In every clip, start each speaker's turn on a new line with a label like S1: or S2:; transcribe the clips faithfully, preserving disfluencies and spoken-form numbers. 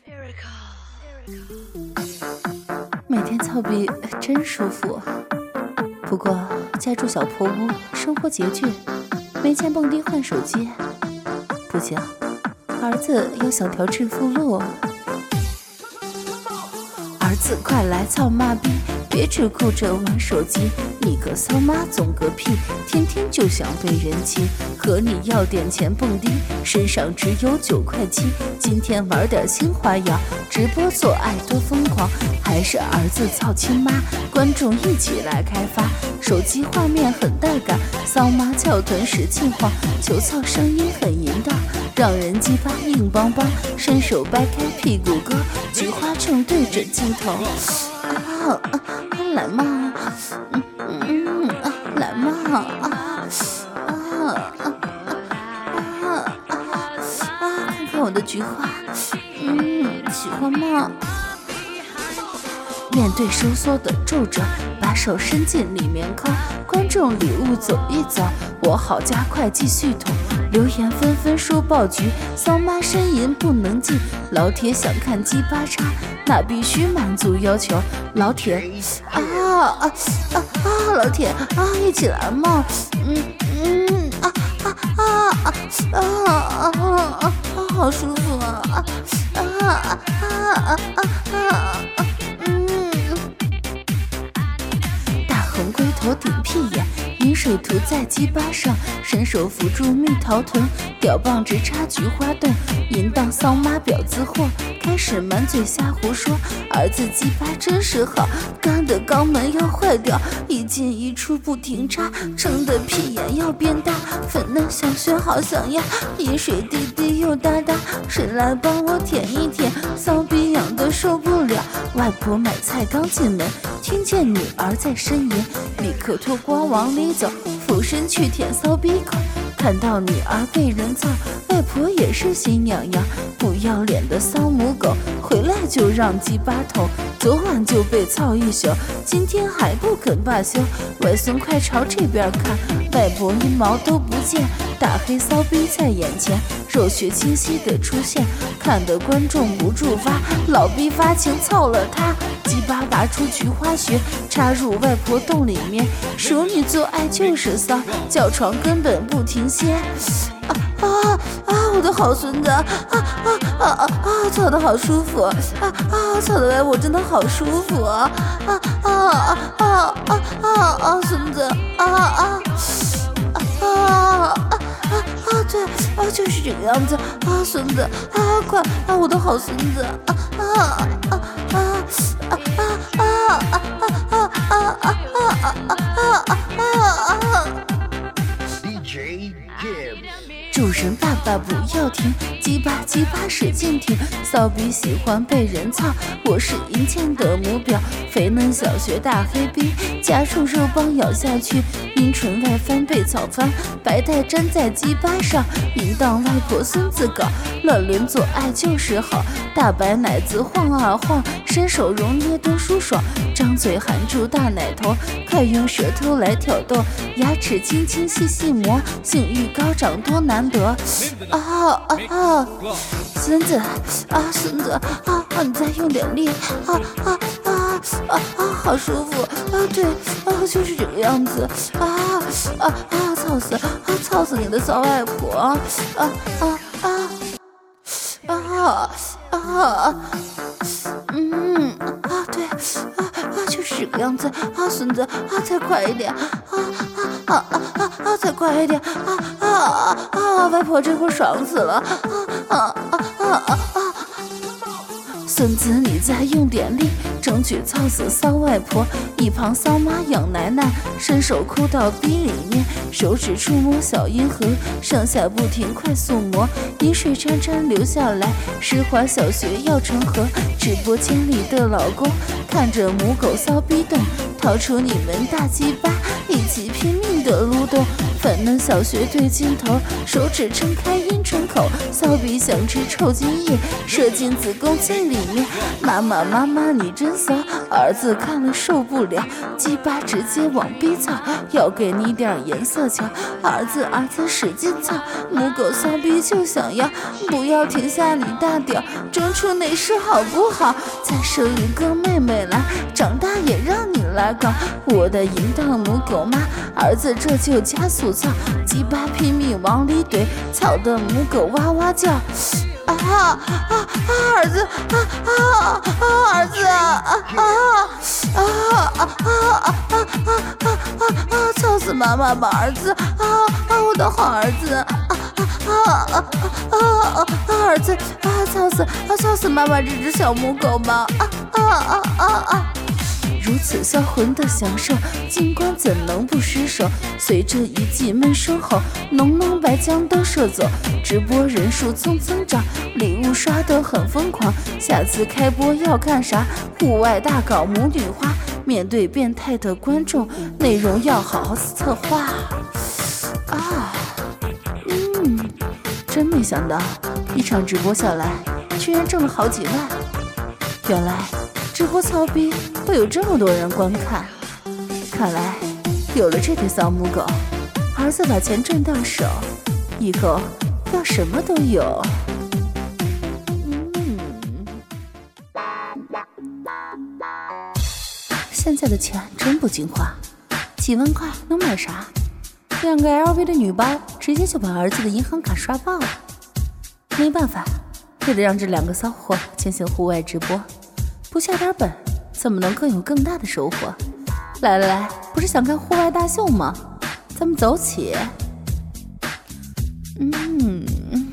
S1: 每天操逼真舒服，不过家住小破屋，生活拮据，没钱蹦迪换手机，不行，儿子要想调致富路。儿子快来操妈逼，别只顾着玩手机，你个骚妈总个屁，天天就想被人亲，和你要点钱蹦迪，身上只有九块七，今天玩点新花样，直播做爱多疯狂，还是儿子操亲妈，观众一起来开发，手机画面很带感，骚妈翘臀使劲晃，球操声音很淫荡，让人鸡巴硬邦邦，伸手掰开屁股哥，菊花正对着镜头，啊啊来嘛，嗯嗯啊来嘛，啊啊啊啊啊！看看我的菊花，嗯，喜欢吗？面对收缩的皱褶，把手伸进里面抠，观众礼物走一走，我好加快继续捅，留言纷纷说爆菊，骚妈呻吟不能进，老铁想看鸡巴叉，那必须满足要求，老铁啊啊啊啊，老铁啊，一起来嘛，嗯嗯啊啊啊啊啊啊啊，好舒服啊啊啊啊啊啊啊！龟头顶屁眼，饮水涂在鸡巴上，伸手扶住蜜桃臀，屌棒直插菊花洞，淫荡骚妈婊子货，开始满嘴瞎胡说，儿子鸡巴真是好，干的肛门要坏掉，一进一出不停插，撑的屁眼要变大，粉嫩小穴好想要，饮水滴滴又哒哒，谁来帮我舔一舔，骚逼痒的受不了，外婆买菜刚进门，听见女儿在呻吟，立刻脱光往里走，俯身去舔骚逼口，看到女儿被人操，外婆也是心痒痒，不要脸的骚母狗，回来就让鸡巴捅，昨晚就被操一宿，今天还不肯罢休，外孙快朝这边看，外婆一毛都不见，大黑骚逼在眼前，肉血清晰的出现，看得观众不住发，老逼发情操了他，鸡巴拔出菊花穴，插入外婆洞里面，熟女做爱就是骚，叫床根本不停歇，啊啊啊！我的好孙子，啊啊啊啊啊！操得好舒服，啊啊！操的外婆真的好舒服，啊啊啊啊啊啊啊！孙子，啊啊啊啊啊！啊，对啊，就是这个样子啊，孙子啊，快啊，我的好孙子啊啊啊啊啊啊啊啊啊啊啊啊啊啊 ！D J Gibbs， 主人爸爸不要停，鸡巴鸡巴使劲挺，骚逼喜欢被人操，我是银钱的母表，肥嫩小学大黑逼，夹住肉棒咬下去，阴唇外翻被草翻，白带粘在鸡巴上，淫荡外婆孙子搞，乱伦做爱就是好，大白奶子晃啊晃，伸手揉捏多舒爽，张嘴含住大奶头，快用舌头来挑逗，牙齿轻轻细细磨，性欲高涨多难得，啊啊啊！孙子啊，孙子啊啊，你再用点力，啊啊啊啊啊，好舒服啊！对啊，就是这个样子啊啊啊！操死啊！操死你的骚外婆啊啊啊啊啊啊！嗯啊，对啊啊，就是这个样子啊，孙子啊，再快一点啊啊啊啊啊，再快一点啊啊啊啊！外婆这会爽死了啊啊啊啊啊！孙子，你再用点力，争取操死骚外婆。一旁骚妈养奶奶，伸手抠到逼里面，手指触摸小阴核，上下不停快速磨，饮水潺潺流下来，湿滑小穴要成河。直播间里的老公看着母狗骚逼动，掏出你们大鸡巴，一起拼命的撸动， 粉嫩小穴对镜头，手指撑开阴唇口，骚逼想吃臭精液，射进子宫颈里面。妈妈妈妈你真骚，儿子看了受不了，鸡巴直接往逼操，要给你点颜色瞧。儿子儿子使劲操，母狗骚逼就想要，不要停下你大屌，争出内饰好不好？再生一个妹妹来，长大也让你来搞，我的淫荡母狗妈，儿子这就加速操，鸡巴拼命往里怼，操的母狗哇哇叫。啊啊啊！儿子啊啊啊！儿子啊啊啊啊啊啊啊啊啊！操死妈妈吧，儿子啊啊！我的好儿子啊啊啊啊啊！儿子啊，操死啊，操死妈妈这只小母狗吧！啊啊啊啊啊！如此销魂的享受，金光怎能不失手？随着一记闷声后，浓浓白浆都射走，直播人数蹭蹭涨，礼物刷得很疯狂。下次开播要看啥？户外大搞母女花，面对变态的观众，内容要好好策划啊！嗯，真没想到，一场直播下来，居然挣了好几万。原来直播操逼会有这么多人观看，看来有了这对骚母狗，儿子把钱挣到手，以后要什么都有。嗯，现在的钱真不经花，几万块能买啥？两个 L V 的女包直接就把儿子的银行卡刷爆了。没办法，为了让这两个骚货进行户外直播，不下点本怎么能更有更大的收获？来来来，不是想看户外大秀吗？咱们走起。嗯，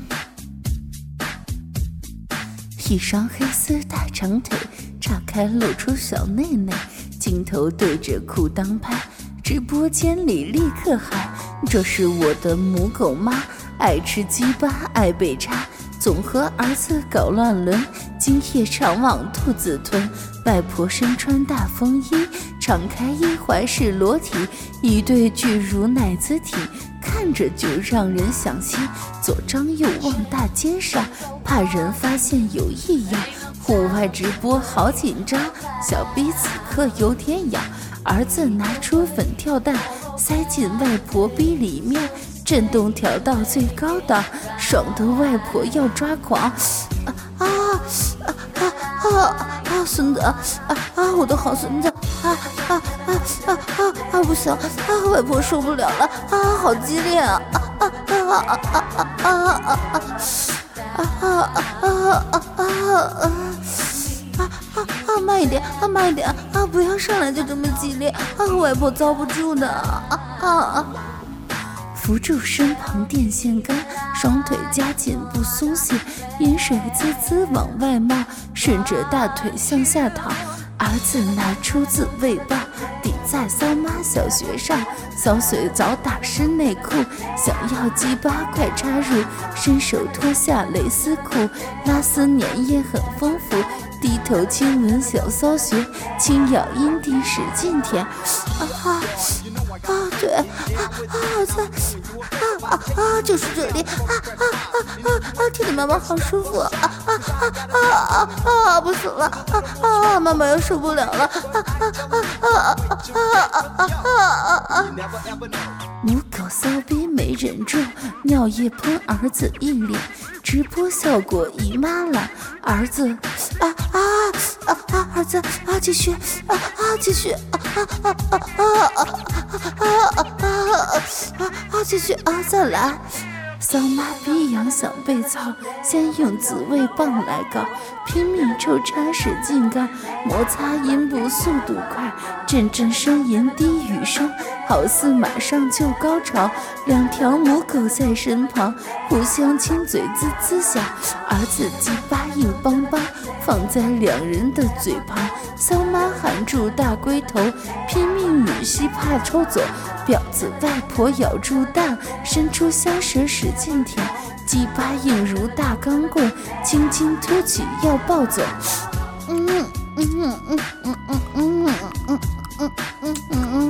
S1: 一双黑丝大长腿，岔开露出小内内，镜头对着裤裆拍，直播间里立刻嗨，这是我的母狗妈，爱吃鸡巴爱被插，总和儿子搞乱伦，今夜常往兔子吞。外婆身穿大风衣，敞开衣怀是裸体，一对巨乳奶子体，看着就让人想吸。左张右望大街上，怕人发现有异样。户外直播好紧张，小逼此刻有点痒。儿子拿出粉跳蛋，塞进外婆逼里面，震动调到最高档，爽的外婆要抓狂。啊啊啊啊啊！孙子啊啊！我的好孙子啊啊啊啊啊啊！不行啊！外婆受不了了啊！好激烈啊！啊啊啊啊啊啊啊啊啊啊啊啊啊啊！慢一点啊！慢一点啊！不要上来就这么激烈啊！外婆遭不住的啊啊啊！扶住身旁电线杆，双腿夹紧不松懈，饮水滋滋往外冒，顺着大腿向下淌。儿子拿出自慰棒，抵在骚妈小穴上，骚碎早打湿内裤，想要鸡巴快插入，伸手脱下蕾丝裤，拉丝粘液很丰富，低头亲吻小骚穴，轻咬阴蒂使劲舔。啊啊啊！对啊啊！在啊啊啊！就是这里啊啊啊啊啊！天哪，妈妈好舒服啊啊啊啊啊啊！不行了啊啊！妈妈要受不了了啊啊啊啊啊啊啊啊！母狗骚逼没忍住，尿液喷儿子一脸，直播效果姨妈了。儿子啊啊啊啊！儿子啊，继续啊啊，继续啊啊啊啊啊啊啊啊啊啊！继续啊，再来。骚妈逼痒想被操，先用自慰棒来搞，拼命抽插使劲干，摩擦阴部速度快，阵阵呻吟低语声，好似马上就高潮。两条母狗在身旁互相亲嘴滋滋响，儿子鸡巴硬邦邦放在两人的嘴旁，骚妈含住大龟头，拼命吮吸怕抽走，婊子外婆咬住蛋，伸出香舌使劲舔，鸡巴硬如大钢棍，轻轻凸起要抱走。嗯嗯嗯嗯嗯嗯嗯嗯嗯嗯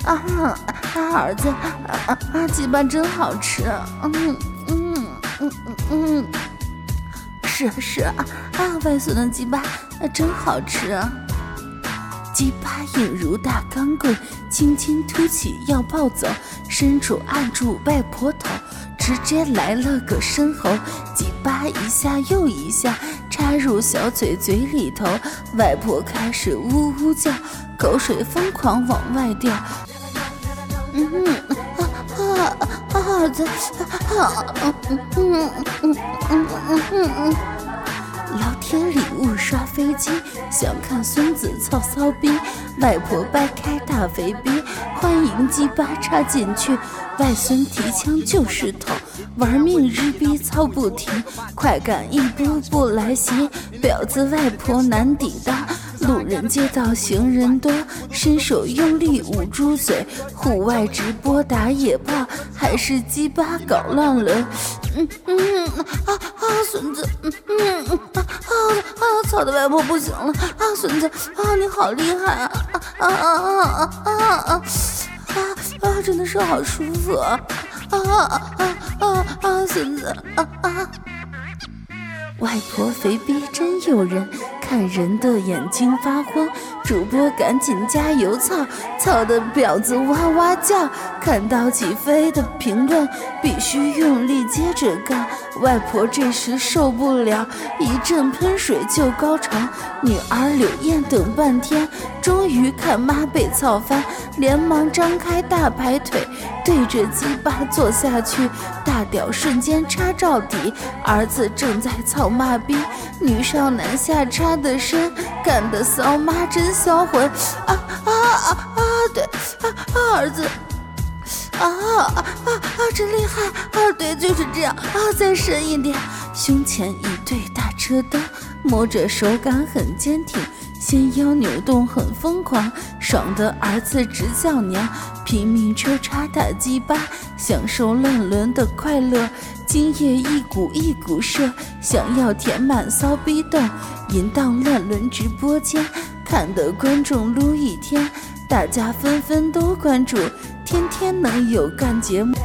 S1: 啊啊！儿子，啊啊！鸡巴真好吃，嗯嗯嗯嗯嗯，是是啊啊！外孙的鸡巴真好吃。鸡巴硬如大钢棍，轻轻凸起要抱走，伸手按住外婆头，直接来了个深喉，鸡巴一下又一下插入小嘴嘴里头，外婆开始呜呜叫，口水疯狂往外掉。嗯啊啊啊！儿子，啊嗯嗯嗯嗯嗯嗯嗯。老铁礼物刷飞机，想看孙子操骚逼，外婆掰开大肥逼，欢迎鸡巴插进去，外孙提枪就是捅，玩命日逼操不停，快感一步步来袭，婊子外婆难抵达，路人街道行人多，伸手用力捂住嘴，户外直播打野炮，还是鸡巴搞乱伦。嗯嗯啊啊，孙子，嗯嗯啊啊啊，操的外婆不行了啊，孙子啊，你好厉害啊啊啊啊啊啊啊啊，真的是好舒服啊啊啊啊啊，孙子啊啊！外婆肥逼真诱人，看人的眼睛发慌，主播赶紧加油操，操的婊子哇哇叫，看到起飞的评论必须用力接着干，外婆这时受不了，一阵喷水就高潮，女儿柳燕等半天，终于看妈被操翻，连忙张开大排腿，对着鸡巴坐下去，大屌瞬间插到底，儿子正在操妈逼，女上男下插的深，干得骚妈真销魂啊啊啊啊！对啊啊，儿子啊啊啊啊，真厉害啊！对，就是这样啊，再深一点，胸前一对大车灯，摸着手感很坚挺，纤腰扭动很疯狂，爽的儿子直叫娘，拼命抽插大鸡巴，享受乱伦的快乐，精液一股一股射，想要填满骚逼洞，淫荡乱伦直播间，看的观众撸一天，大家纷纷都关注，天天能有干节目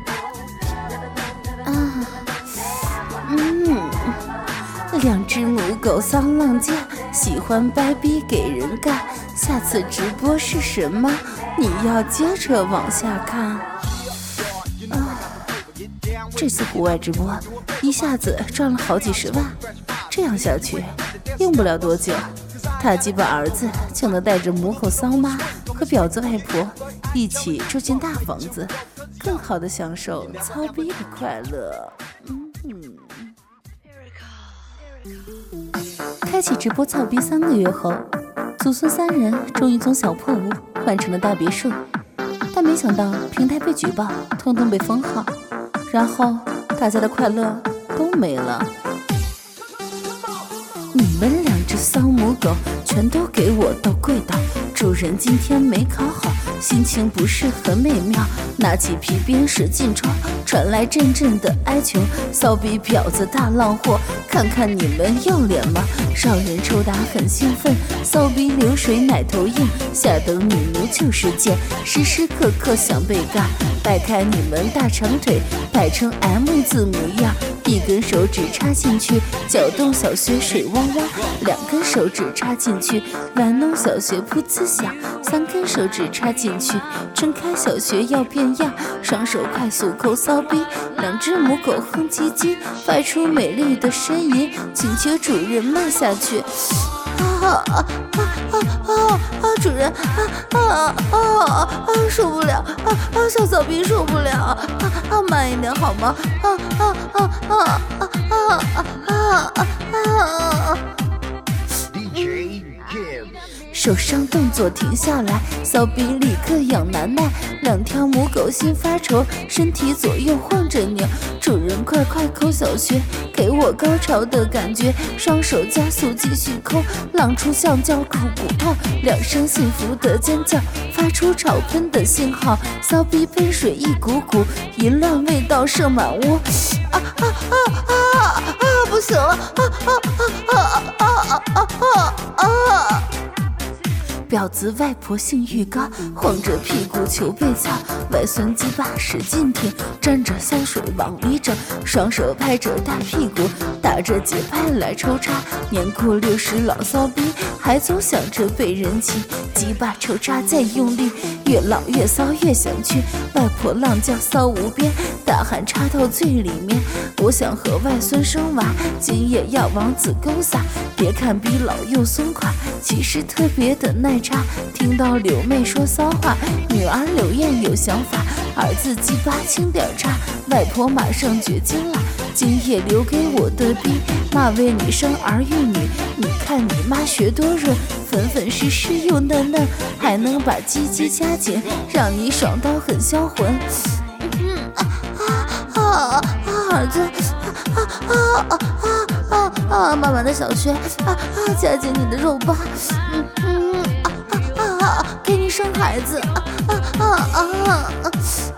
S1: 啊，嗯。两只母狗骚浪贱，喜欢掰逼给人干，下次直播是什么？你要接着往下看啊！这次户外直播一下子赚了好几十万，这样下去用不了多久，他鸡巴儿子就能带着母狗骚妈和婊子外婆一起住进大房子，更好的享受操逼的快乐。嗯嗯。开启直播操逼三个月后，祖孙三人终于从小破屋换成了大别墅，但没想到平台被举报，通通被封号，然后大家的快乐都没了。你们两只骚母狗，全都给我到跪倒！主人今天没考好，心情不是很美妙，拿起皮鞭使劲抽，传来阵阵的哀求。骚逼婊子大浪货，看看你们要脸吗？少人抽打很兴奋，骚逼流水奶头硬，下等女奴就是贱，时时刻刻想被干。摆开你们大长腿，摆成 M 字模样，一根手指插进去，搅动小穴水汪汪；两根手指插进去，玩弄小穴噗呲响；三根手指插进去，撑开小穴要变样，双手快速抠骚逼，两只母狗哼唧唧，发出美丽的呻吟，请求主人慢下去。啊啊啊啊啊！主人啊啊啊啊！受不了啊啊！小骚逼受不了啊啊！慢一点好吗？啊啊啊啊啊啊啊啊啊！手上动作停下来，骚逼立刻痒难耐，两条母狗心发愁，身体左右晃着扭。主人快快抠小穴，给我高潮的感觉，双手加速继续抠，浪出像叫苦骨痛，两声幸福的尖叫，发出潮喷的信号，骚逼喷水一股股，淫乱味道射满屋。啊啊啊啊啊！不行了！啊啊啊啊啊啊啊啊！婊婊子外婆性欲高，晃着屁股求被操，外孙鸡巴使劲挺，沾着香水往里整，双手拍着大屁股，打着节拍来抽插，年过六十老骚逼，还总想着被人骑，鸡巴抽插再用力，越老越骚越想去，外婆浪叫骚无边，大喊插到最里面，我想和外孙生娃，今夜要往子宫撒，别看逼老又松垮，其实特别的耐插，听到柳妹说骚话，女儿柳燕有想法，儿子鸡巴轻点插，外婆马上绝经了，今夜留给我的逼，妈为你生儿育女，你看你妈学多润，粉粉湿湿又嫩嫩，还能把鸡鸡夹紧，让你爽到很销魂。嗯啊啊啊！儿子啊啊啊啊啊！妈妈的小穴啊啊，夹紧你的肉棒，嗯嗯啊啊啊！给你生孩子啊啊啊啊啊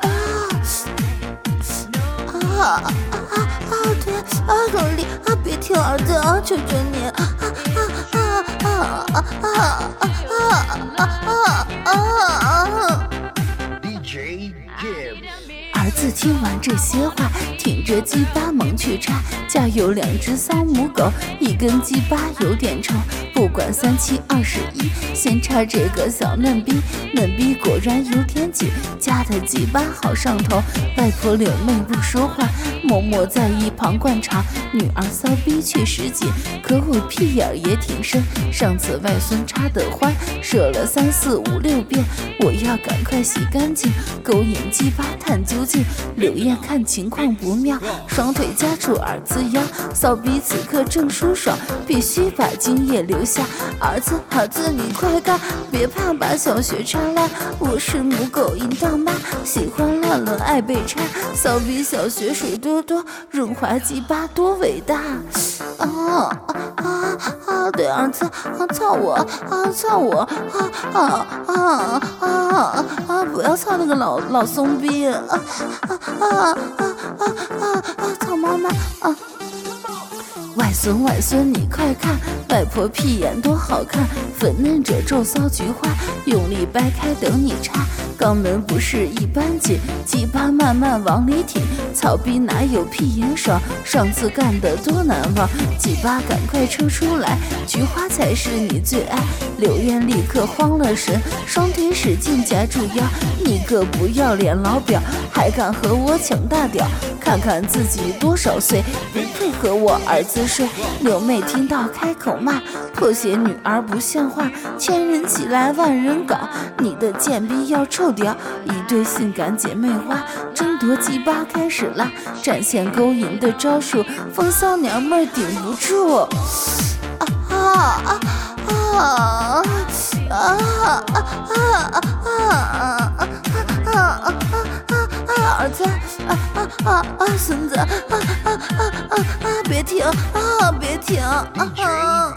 S1: 啊啊啊！对啊，用力啊！别停，儿子啊，求求你啊啊啊啊啊啊啊啊啊啊！D J Gibbs。儿子听完这些话，挺着鸡巴猛去插，家有两只骚母狗，一根鸡巴有点臭，不管三七二十一，先插这个小嫩逼，嫩逼果然有点紧，夹的鸡巴好上头，外婆柳妹不说话，默默在一旁观察，女儿骚逼确实紧，可我屁眼也挺深，上次外孙插的欢，射了三四五六遍，我要赶快洗干净，勾引鸡巴探究竟，柳燕看情况不妙，双腿夹住儿子腰，骚逼此刻正舒爽，必须把精液留下，儿子儿子你快干，别怕把小穴插烂，我是母狗淫荡妈，喜欢乱伦爱被插，骚逼小穴水多多，润滑鸡巴多伟大啊啊啊！对儿子啊，操我啊，操我啊啊啊啊啊！不要操那个老老松逼啊啊啊啊啊啊！操妈妈啊！外孙外孙你快看，外婆屁眼多好看，粉嫩着皱骚菊花，用力掰开等你插，肛门不是一般紧，鸡巴慢慢往里挺，草逼哪有屁眼爽，上次干的多难忘，鸡巴赶快抽出来，菊花才是你最爱，柳燕立刻慌了神，双腿使劲夹住腰，你个不要脸老婊，还敢和我抢大屌，看看自己多少岁，不配和我儿子睡。柳妹听到开口骂，破鞋女儿不像话，千人起来万人搞，你的贱逼要臭掉，一对性感姐妹花争夺鸡巴开始啦，展现勾引的招数，风骚娘们顶不住啊啊啊啊啊啊啊啊啊！儿子啊啊啊啊！孙子啊啊啊啊啊！别停啊！别停啊！啊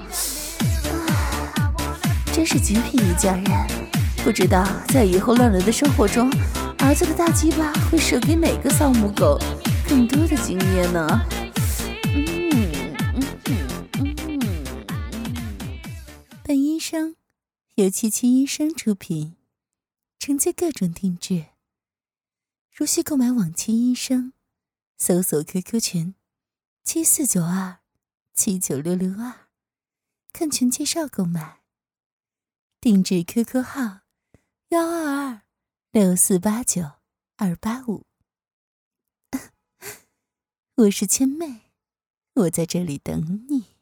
S1: 真是极品一家人，不知道在以后乱伦的生活中，儿子的大鸡巴会射给哪个丧母狗更多的经验呢？嗯嗯嗯嗯。本医生由七七医生出品，承接各种定制。如需购买往期医生，搜索 Q Q 群七四九二七九六六二，看群介绍购买。定制 Q Q 号幺二二六四八九二八五。我是千妹，我在这里等你。